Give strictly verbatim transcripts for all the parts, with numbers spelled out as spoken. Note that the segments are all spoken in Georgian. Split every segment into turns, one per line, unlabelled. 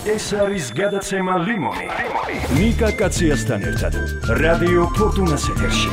ეს არის გადაცემა ლიმონი. ნიკა კაციასთან ერთად რადიო ფორტუნას ეთერში.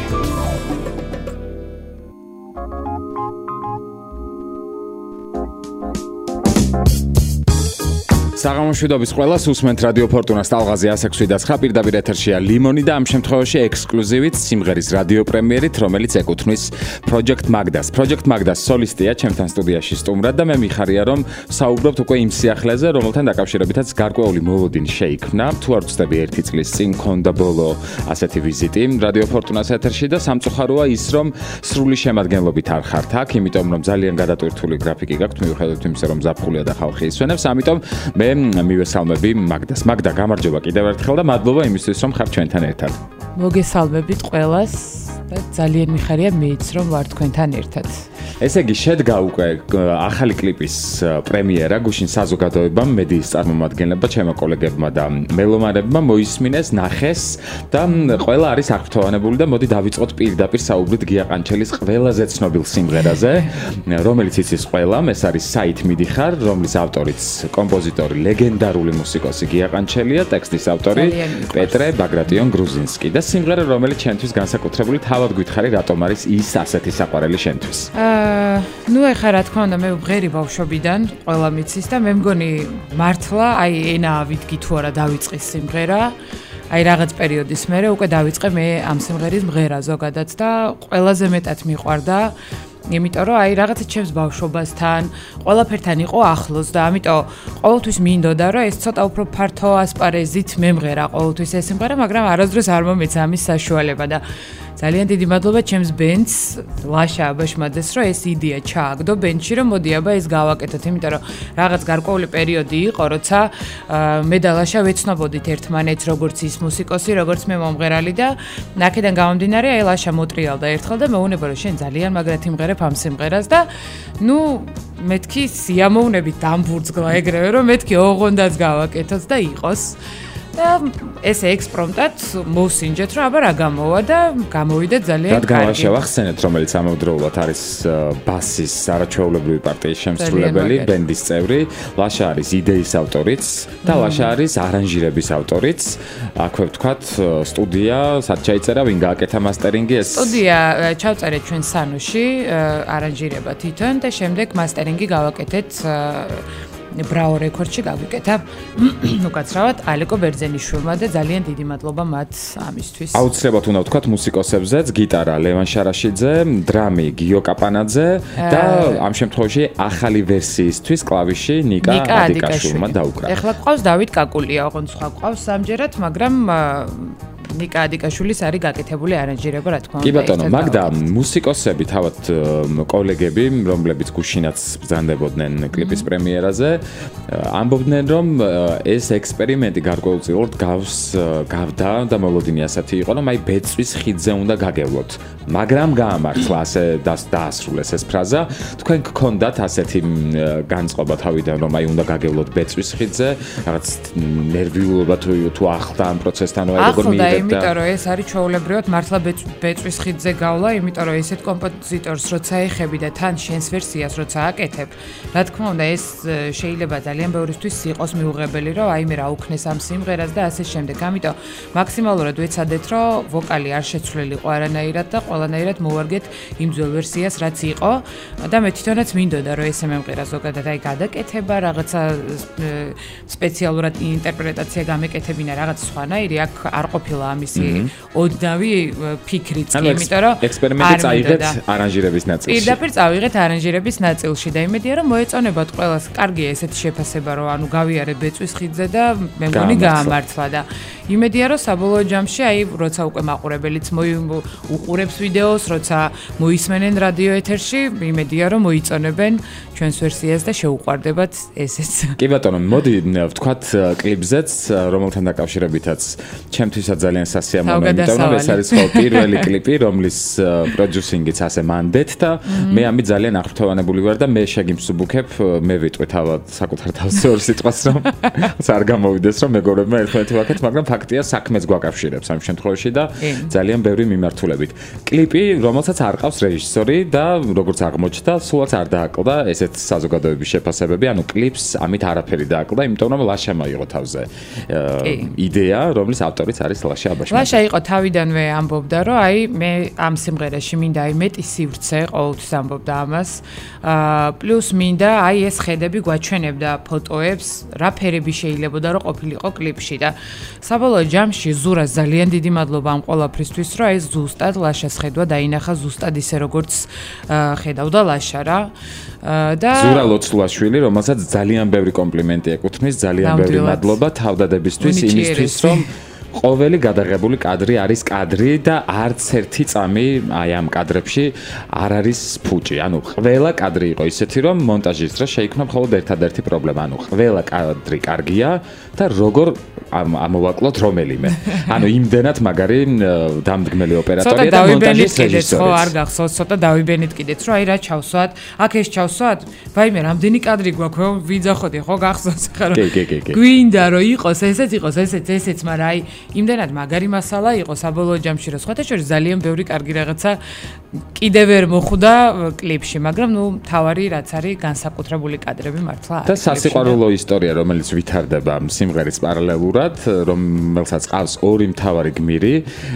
საღამოშვიდობის ყველას უსმენთ რადიო ფორტუნას ტალღაზე ასექვსი ოცდაათი პირდაპირ ეთერშია ლიმონი და ამ შემთხვევაში ექსკლუზივით სიმღერის რადიო პრემიერით, რომელიც ეკუთვნის Project Magdas. Project Magdas სოლისტია ჩემთან სტუდიაში სტუმრად და მე მიხარია რომ საუბრობთ უკვე იმ სიახლეზე, რომელთან დაკავშირებითაც გარკვეული მოლოდინი შეიქმნა. თუ არ ვცდები ერთი წლის წინ მქონდა ბოლო ასეთი ვიზიტი რადიო ფორტუნას ეთერში და სამწუხაროა ის რომ სრული შემადგენლობით არ ხართ აქ, იმიტომ რომ ძალიან გადატვირთული გრაფიკი გაქვთ, მიუხედავად იმისა რომ ზაფხულია და ხალხი ისვენებს, ამიტომ მე მივესალმები მაგდას. მაგდა, გამარჯობა კიდევ ერთხელ და მადლობა იმისთვის, რომ ხარ ჩვენთან ერთად.
მოგესალმებით ყველას და ძალიან მიხარია მეც რომ ვარ თქვენთან ერთად.
ესე იგი, შედგა უკვე ახალი კლიპის პრემიერა, გუშინ საზოგადოებამ, მედიის წარმომადგენლებმა, ჩემო კოლეგებმა და მელომანებმა მოისმინეს, ნახეს და ყველა არის აღფრთოვანებული და მოდი დავიწყოთ პირდაპირ საუბრით გია ყანჩელის ყველაზე ცნობილ სიმღერაზე, რომელიც იცის ყველამ, ეს არის საით მიდიხარ, რომლის ავტორიც კომპოზიტორი, ლეგენდარული მუსიკოსი გია ყანჩელია, ტექსტის ავტორი პეტრე ბაგრატიონ გრუზინსკი და სიმღერა, რომელიც ჩვენთვის განსაკუთრებული, თავად გითხარი, რატომ არის ის ასეთი საყვარელი შენთვის.
ნუ ეხლა რა თქმა უნდა მე ვღერი ბავშვობიდან ყველა მიცის და მე მგონი მართლა აი ენა ავიდგი თუ არა დავიწყის სიმღერა აი რაღაც პერიოდის მერე უკვე დავიწყე მე ამ სიმღერის მღერა ზოგადად და ყველაზე მეტად მიყვარდა იმიტომ რომ აი რაღაცა ჩემს ბავშვობასთან ყველაფერთან იყო ახლოს და ამიტომ ყოველთვის მინდოდა რომ ეს ცოტა უფრო ფართო ასპარეზით მემღერა ყოველთვის ეს სიმღერა მაგრამ არასდროს არ მომეცა ამის საშუალება და ძალიან დიდი მადლობა ჩემს ბენდს ლაშა აბაშმაძეს რომ ეს იდეა ჩააგდო ბენდში რომ მოდი აბა ეს გავაკეთოთ იმიტომ რომ რაღაც გარკვეული პერიოდი იყო როცა მე და ლაშა ვეცნობოდით ერთმანეთს როგორც ის მუსიკოსი როგორც მე მომღერალი და ნაკიდან გამომდინარე აი ლაშა მოტრიალდა ერთხელ და მეუბნება რომ შენ ძალიან მაგრად იმღერებ ამ სიმღერას და ნუ მეთქი სიამოვნებით დამბურძგლა ეგრევე რომ მეთქი ოღონდაც გავაკეთოთ და იყოს და ეს ექსპრომტად მოსინჯეთ რომ აბა რა გამოვა და გამოვიდა ძალიან კარგი.
რადგან ლაშა ვახსენეთ, რომელიც ამავდროულად არის ბასის არაჩვეულებრივი პარტიის შემსრულებელი, ბენდის წევრი, ლაშა არის იდეის ავტორიც და ლაშა არის არანჟირების ავტორიც. აქვე ვთქვათ, სტუდია, სად ჩაიწერა, ვინ გააკეთა მასტერინგი ეს?
სტუდია ჩავწერეთ ჩვენ სანუში, არანჟირება თვითონ და შემდეგ მასტერინგი გავაკეთეთ ბრაო რეკორდში გავიკეთა უკაცრავად ალეკო ბერძენიშვილმა და ძალიან დიდი მადლობა მათ ამისთვის.
აუცილებლად უნდა ვთქვათ მუსიკოსებზეც, გიტარა ლევან შარაშიძე, დრამი გიო კაპანაძე და ამ შემთხვევაში ახალი ვერსიისთვის კლავიში ნიკა ადიკაშვილმა დაუკრა.
ეხლა ყავს დავით კაკულია, ოღონდ სხვა ყავს სამჯერად, მაგრამ ნიკა ადიკაშვილის არის გაკეთებული არანჟირება, რა თქმა უნდა.
კი ბატონო, მაგდა მუსიკოსები, თავად კოლეგები, რომლებიც გუშინაც ბრძანდებოდნენ კლიპის პრემიერაზე, ამბობდნენ, რომ ეს ექსპერიმენტი გარკვეულწილად გავს გავდა და მოლოდინი ასეთი იყო, რომ აი ბეწვის ხიდზე უნდა გაგევლოთ. მაგრამ გაამართლა ასე დაასრულეს ეს ფრაზა. თქვენ გქონდათ ასეთი განწყობა თავიდან, რომ აი უნდა გაგევლოთ ბეწვის ხიდზე, რაღაც ნერვიულობა თუ თუ ახლდა ამ პროცესთან აი როგორ მიიღეთ?
იმიტომ რომ ეს არის ჩვეულებრივად მართლა ბეწვის ხიდზე გავლა, იმიტომ რომ ესეთ კომპოზიტორს როცა ეხები და თან შენს ვერსიას როცა აკეთებ, რა თქმა უნდა ეს შეიძლება ძალიან ბევრისთვის იყოს მიუღებელი, რომ აი მე რა უქნეს ამ სიმღერას და ასე შემდეგ. ამიტომ მაქსიმალურად ვეცადეთ, რომ ვოკალი არ შეცვლილიყო არანაირად და ყველანაირად მოვარგეთ იმ ძველ ვერსიას, რაც იყო და მე თვითონაც მინდოდა, რომ ესე მემღერა ზოგადად აი გადაკეთება, რაღაცა სპეციალურად ინტერპრეტაცია გამეკეთებინა, რაღაც სხვანაირი აქ არ ყოფილა ამისი ოდნავი ფიქრიც, იმიტომ რომ
ექსპერიმენტი წაიღეთ არანჟირების ნაწილში.
პირდაპირ წავიღეთ არანჟირების ნაწილში და იმედია რომ მოეწონებათ ყველას. კარგია ესეთი შეფასება, რომ ანუ გავიარეთ ბეწვის ხიდზე და მე მგონი გაამართლა და იმედია რომ საბოლოო ჯამში აი როცა უკვე მაყურებელიც უყურებს ვიდეოს, როცა მოისმენენ რადიო ეთერში, იმედია რომ მოიწონებენ ჩვენს ვერსიას და შეუყვარდებათ ესეც.
კი ბატონო, მოდი ვთქვათ კლიპზეც, რომელთან დაკავშირებითაც ჩემთვისაც ძალიან სასიამოვნოა, იმიტომ რომ ეს არის ხო პირველი კლიპი, რომლის პროდიუსინგიც ასე მანდეთ და მე ამით ძალიან აღფრთოვანებული ვარ და მე შეგიმსუბუქებ, მე ვიტყვი თავად საკუთარ თავს ორ სიტყვას რომ არ გამოვიდეს რომ მეგობრებმა ერთმანეთი ვაკეთოთ, მაგრამ ფაქტია, საქმეც გვაკავშირებს ამ შემთხვევაში და ძალიან ბევრი მიმართულებით. კლიპი, რომელსაც არ ყავს რეჟისორი და როგორც აღმოჩნდა, სულაც არ დააკლდა ესეთ საზოგადოების შეფასებები, ანუ კლიპს ამით არაფერი დააკლდა, იმიტომ რომ ლაშა მოიღო თავზე იდეა, რომლის ავტორიც არის ლაშა აბაშმაძე.
ლაშა იყო თავიდანვე ამბობდა, რომ აი მე ამ სიმღერაში მინდა აი მეტი სივრცე, ყოველთვის ამბობდა ამას. აა პლუს მინდა აი ეს ხედები გვაჩვენებდა ფოტოებს, რა ფერები შეიძლებოდა რომ ყოფილიყო კლიპში და საბოლოო ჯამში ზურას ძალიან დიდი მადლობა ამ ყველაფრისთვის, რომ აი ზუსტად ლაშას ხედვა დაინახა ზუსტად ისე როგორც ხედავდა ლაშა რა. და
ზურა ლოცლუაშვილი, რომელსაც ძალიან ბევრი კომპლიმენტი ეკუთვნის, ძალიან ბევრი მადლობა თავდადებისთვის, იმისთვის რომ ყოველი გადაღებული კადრი არის კადრი და არც ერთი წამი აი ამ კადრებში არ არის ფუჭი. ანუ ყველა კადრი იყო ისეთი, რომ მონტაჟის დროს შეიქმნა მხოლოდ ერთადერთი პრობლემა. ანუ ყველა კადრი კარგია და როგორ ამოვაკლოთ რომელიმე. ანუ იმდენად მაგარი დამდგმელი ოპერატორია და მონტაჟის რეჟისორიც.
ხო, არ გახსოვს, ცოტა დავიბენით კიდეც, რომ აი რა ჩავსვათ, აქ ეს ჩავსვათ, ვაიმე, რამდენი კადრი გვაქვს, ვიძახოდი, ხო, გახსოვს ხა რომ გვინდა რომ იყოს, ესეც იყოს, ესეც, ესეც, მაგრამ აი იმდენად მაგარი მასალა იყო საბოლოო ჯამში, რომ სხვათა შორის ძალიან ბევრი კარგი რაღაცა კიდევ ვერ მოხვდა კლიპში, მაგრამ ნუ თავარი რაც არის განსაკუთრებული კადრები მართლა არის.
და სასიყვარულო ისტორია, რომელიც ვითარდება სიმღერის პარალელურად, რომელსაც ყავს ორი მთავარი გმირი,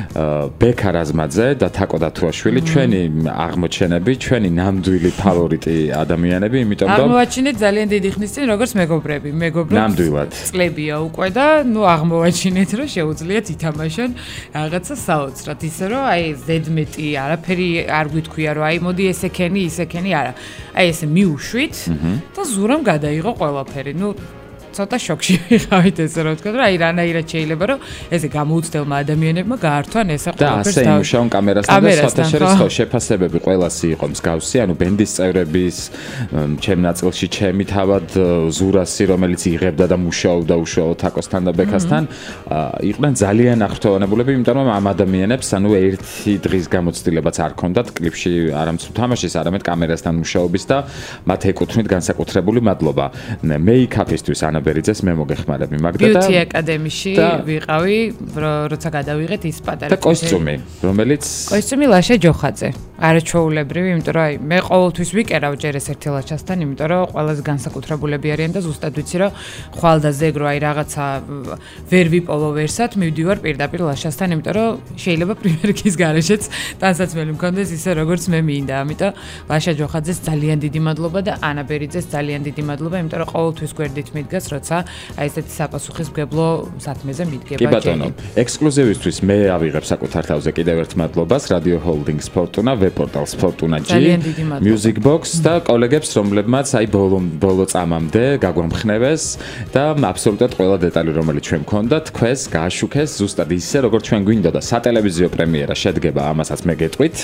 ბექა რაზმაძე და თაკო დათუაშვილი, ჩვენი აღმოჩენები, ჩვენი ნამდვილი ფავორიტი ადამიანები, იმიტომ რომ
აღმოვაჩინეთ ძალიან დიდი ხნის წინ როგორც მეგობრები, მეგობრები.
ნამდვილად.
წლებია უკვე და ნუ აღმოვაჩინეთ, რომ შეუძლიათ ითამაშონ რაღაცა საოცრად, ისე რომ აი ზედმეტი არაფერი არ გვითქვია რომ აი მოდი ესექენი, ისექენი არა. აი ესე მიუშვით და ზურამ გადაიღო ყველაფერი. ნუ ცოტა შოკში ვიყავით ესე რომ ვთქვა, რომ აი რანაირად შეიძლება რომ ესე გამოუცდელმა ადამიანებმა გაართვან ესე
ყველაფერს და ასე იმუშაონ კამერასთან და სხვათა შორის ხო შეფასებები ყველასი იყო მსგავსი, ანუ ბენდის წევრების, ჩემ ნაწილში ჩემი თავად ზურასი, რომელიც იღებდა და მუშაობდა უშუალოდ თაკოსთან და ბექასთან, იყვნენ ძალიან აღფრთოვანებულები, იმიტომ რომ ამ ადამიანებს ანუ ერთი დღის გამოცდილებაც არ ქონდათ კლიპში არამც თამაშის, არამედ კამერასთან მუშაობის და მათ ეკუთვნით განსაკუთრებული მადლობა. მეიკაპისთვის ბერიძეს მე მოგეხმარები მაგდა და
ბიუთი აკადემიაში ვიყავი, როცა გადავიღეთ ის პატარა
და კოსტუმი, რომელიც
კოსტუმი ლაშა ჯოხაძე. არაჩვეულებრივი, იმიტომ რომ აი მე ყოველთვის ვიკერავ ჯერ ეს ერთი ლაშასთან, იმიტომ რომ ყველაზე განსაკუთრებულები არიან და ზუსტად ვიცი რომ ხვალ და ზეგრო აი რაღაცა ვერ ვიპოვო ვერსად, მივდივარ პირდაპირ ლაშასთან, იმიტომ რომ შეიძლება პრიმერკის გარეშეც ტანსაცმელი მქონდეს ისე როგორც მე მინდა. ამიტომ ლაშა ჯოხაძეს ძალიან დიდი მადლობა და ანა ბერიძეს ძალიან დიდი მადლობა, იმიტომ რომ ყოველთვის გვერდით მიდგას, როცა აი ესეთი საპასუხისმგებლო საქმეზე მიდგება.
კი ბატონო, ექსკლუზივისთვის მე ავიღებ საკუთარ თავზე კიდევ ერთ მადლობას Radio Holdings Fortuna, ვებპორტალ Fortuna G, Music Box და კოლეგებს, რომლებმაც აი ბოლო ბოლო წამამდე გაგვამხნევეს და აბსოლუტურად ყველა დეტალი, რომელიც ჩვენ გქონდა, თქვენს გააშუქეს ზუსტად ისე, როგორც ჩვენ გვინდოდა. სატელევიზიო პრემიერა შედგება, ამასაც მე გეტყვით.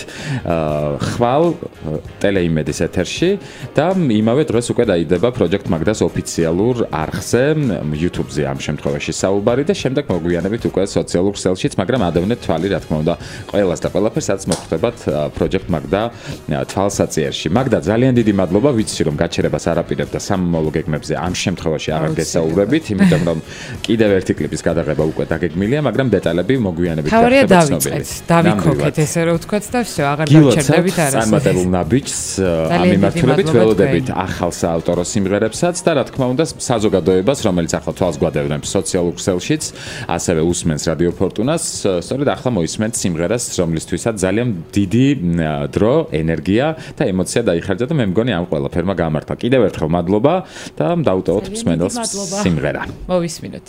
ხვალ ტელეიმედის ეთერში და იმავე დროს უკვე დაიდება Project Magdas ოფიციალურ არხზე, YouTube-ზე ამ შემთხვევაში საუბარი და შემდეგ მოგვიანებით უკვე სოციალურ ქსელშიც, მაგრამ ადევნეთ თვალი, რა თქმა უნდა, ყველას და ყველაფერს, რაც მოხდებათ Project Magda თვალსაწიერში. Magda, ძალიან დიდი მადლობა, ვიცი რომ გაჩერებას არ აპირებდა სამომავლო გეგმებზე ამ შემთხვევაში აღარ გესაუბრებით, იმიტომ რომ კიდევ ერთი კლიპის გადაღება უკვე დაგეგმილია, მაგრამ დეტალები მოგვიანებით
თავარია დავიწყეთ, დავიქოქეთ ესე რომ ვთქვათ და всё, აღარ გავჩერდებით არასოდეს.
წარმატებულ ნაბიჯს ამ მიმართულებით ველოდებით ახალ საავტორო სიმღერებსაც და რა თქმა უნდა საზოგადოებას, რომელიც ახლა თვალს გვადევნებს სოციალურ ქსელშიც, ასევე უსმენს Radio Fortuna-ს, სწორედ ახლა მოისმენთ სიმღერას, რომლისთვისაც ძალიან დიდი დრო, ენერგია და ემოცია დაიხარჯა და მე მგონი ამ ყველაფერმა გამართლა. კიდევ ერთხელ მადლობა და დავუტოვოთ მსმენელს სიმღერა.
მოვისმინოთ.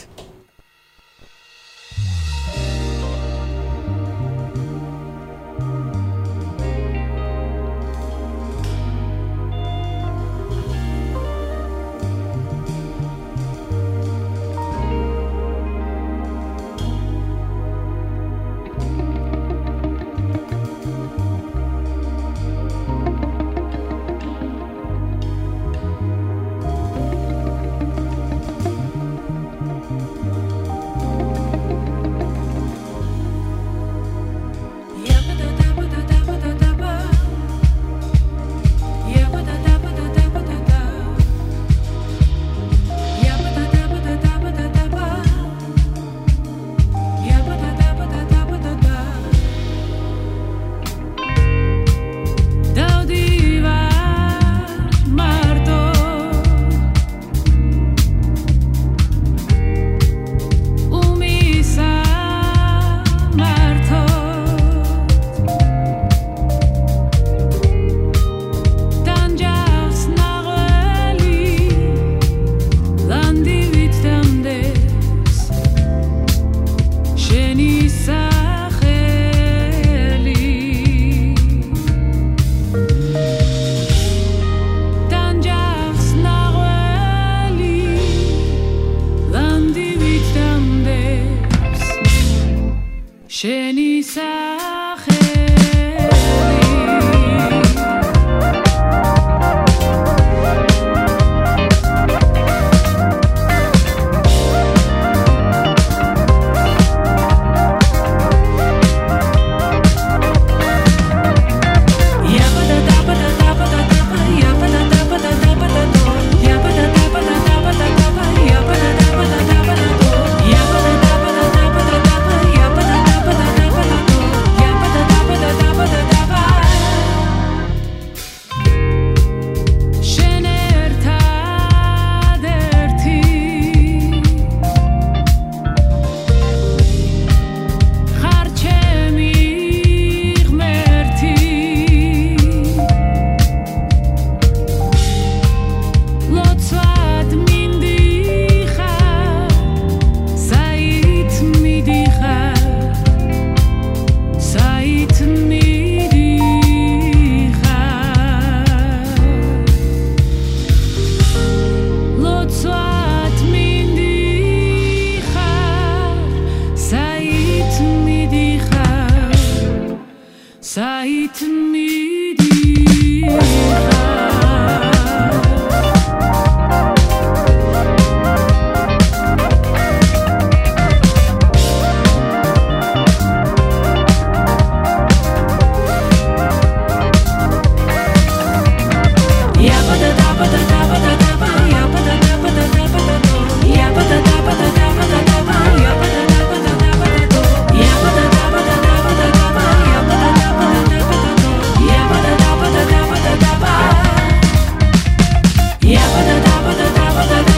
Magda